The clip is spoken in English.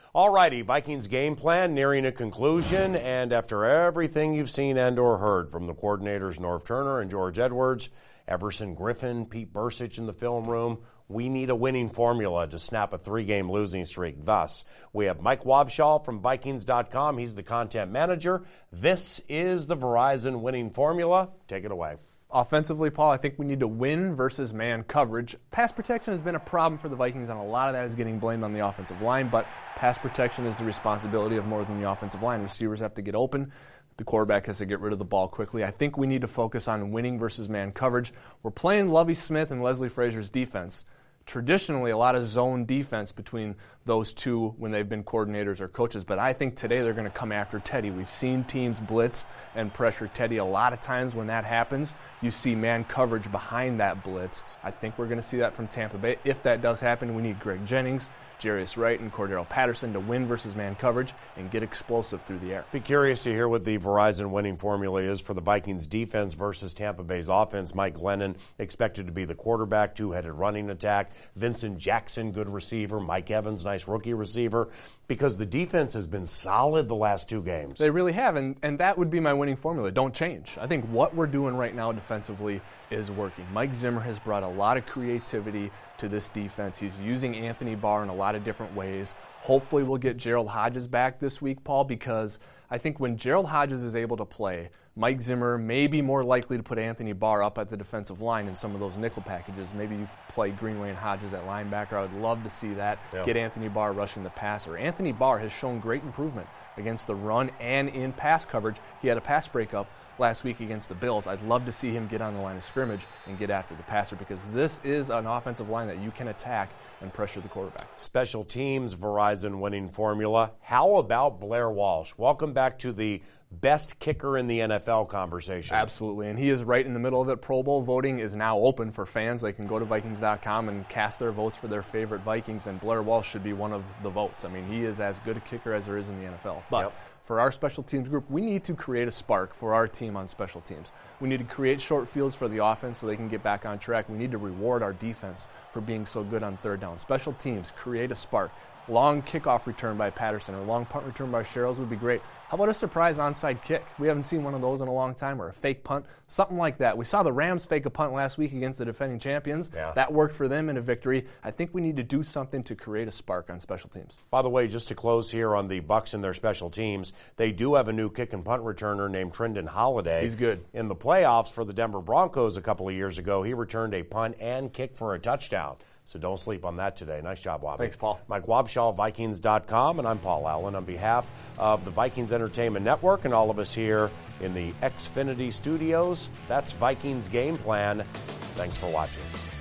All righty, Vikings game plan nearing a conclusion, and after everything you've seen and or heard from the coordinators Norv Turner and George Edwards, Everson Griffin, Pete Bercich in the film room, we need a winning formula to snap a 3-game losing streak. Thus, we have Mike Wobschall from Vikings.com. He's the content manager. This is the Verizon winning formula. Take it away. Offensively, Paul, I think we need to win versus man coverage. Pass protection has been a problem for the Vikings, and a lot of that is getting blamed on the offensive line, but pass protection is the responsibility of more than the offensive line. Receivers have to get open. The quarterback has to get rid of the ball quickly. I think we need to focus on winning versus man coverage. We're playing Lovie Smith and Leslie Frazier's defense. Traditionally, a lot of zone defense between those two when they've been coordinators or coaches, but I think today they're going to come after Teddy. We've seen teams blitz and pressure Teddy. A lot of times when that happens, you see man coverage behind that blitz. I think we're going to see that from Tampa Bay. If that does happen, we need Greg Jennings, Jarius Wright, and Cordero Patterson to win versus man coverage and get explosive through the air. Be curious to hear what the Verizon winning formula is for the Vikings defense versus Tampa Bay's offense. Mike Glennon expected to be the quarterback, two-headed running attack. Vincent Jackson, good receiver. Mike Evans, nice rookie receiver. Because the defense has been solid the last 2 games. They really have, and that would be my winning formula. Don't change. I think what we're doing right now defensively is working. Mike Zimmer has brought a lot of creativity to this defense. He's using Anthony Barr in a lot of different ways. Hopefully we'll get Gerald Hodges back this week, Paul, because I think when Gerald Hodges is able to play, Mike Zimmer may be more likely to put Anthony Barr up at the defensive line in some of those nickel packages. Maybe you play Greenway and Hodges at linebacker. I would love to see that. Yep. Get Anthony Barr rushing the passer. Anthony Barr has shown great improvement against the run and in pass coverage. He had a pass breakup last week against the Bills. I'd love to see him get on the line of scrimmage and get after the passer, because this is an offensive line that you can attack and pressure the quarterback. Special teams, Verizon winning formula. How about Blair Walsh? Welcome back to the best kicker in the NFL conversation. Absolutely, and he is right in the middle of it. Pro Bowl voting is now open for fans. They can go to Vikings.com and cast their votes for their favorite Vikings, and Blair Walsh should be one of the votes. I mean, he is as good a kicker as there is in the NFL. But for our special teams group, we need to create a spark for our team on special teams. We need to create short fields for the offense so they can get back on track. We need to reward our defense for being so good on third down. Special teams, create a spark. Long kickoff return by Patterson or long punt return by Sherrills would be great. How about a surprise onside kick? We haven't seen one of those in a long time, or a fake punt, something like that. We saw the Rams fake a punt last week against the defending champions. Yeah. That worked for them in a victory. I think we need to do something to create a spark on special teams. By the way, just to close here on the Bucs and their special teams, they do have a new kick and punt returner named Trendon Holiday. He's good. In the playoffs for the Denver Broncos a couple of years ago, he returned a punt and kick for a touchdown. So don't sleep on that today. Nice job, Wobby. Thanks, Paul. Mike Wobschall, Vikings.com, and I'm Paul Allen on behalf of the Vikings Entertainment Network and all of us here in the Xfinity Studios. That's Vikings Game Plan. Thanks for watching.